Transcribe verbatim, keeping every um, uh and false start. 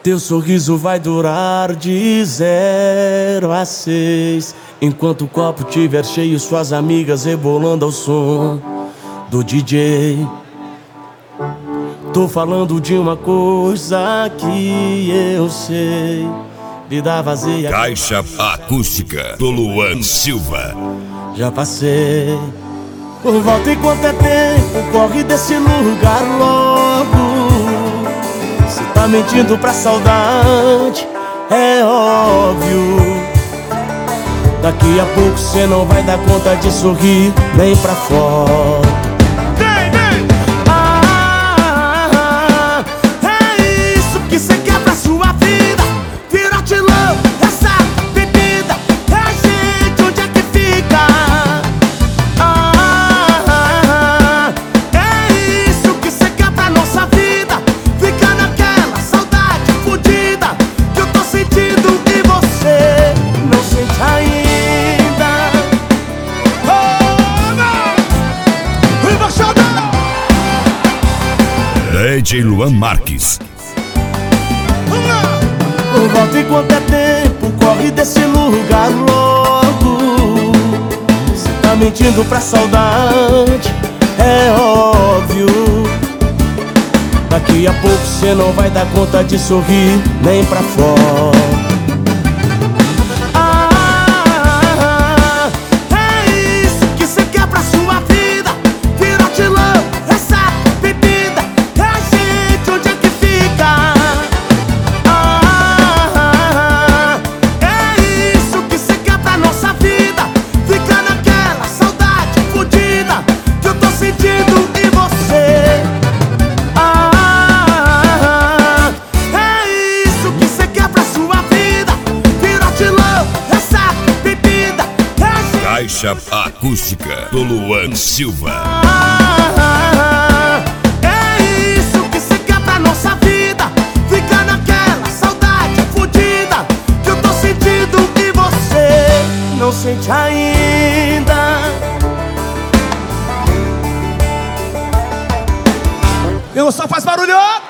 Teu sorriso vai durar de zero a seis. Enquanto o copo tiver cheio, suas amigas rebolando ao som do D J. Tô falando de uma coisa que eu sei. Vida vazia. Caixa Acústica do Luan Silva. Já passei. Volta enquanto é tempo, corre desse lugar logo. Se tá mentindo pra saudade, é óbvio. Daqui a pouco cê não vai dar conta de sorrir nem pra foto. Vem, vem! Ah, é isso que cê quer pra sua vida. Virotilão, essa bebida. É gente, onde é que fica? Ah, é isso que cê quer pra nossa vida. Fica naquela saudade fodida que eu tô sentindo e você não sente ainda. D J Luan Marques. Volta enquanto é tempo, corre desse lugar logo. Cê tá mentindo pra saudade, é óbvio. Daqui a pouco cê não vai dar conta de sorrir nem pra fora. Ah, é isso que cê quer pra sua vida. Virotilão, essa bebida. É gente, onde é que fica? Ah, é isso que cê quer pra nossa vida. Fica naquela saudade fodida que eu tô sentindo e você. Ah, é isso que cê quer pra sua vida. Virotilão, essa bebida. É gente. Caixa Acústica do Luan Silva. Ah, é isso que cê quer pra nossa vida. Fica naquela saudade fodida que eu tô sentindo e você não sente ainda. Eu só faz barulho!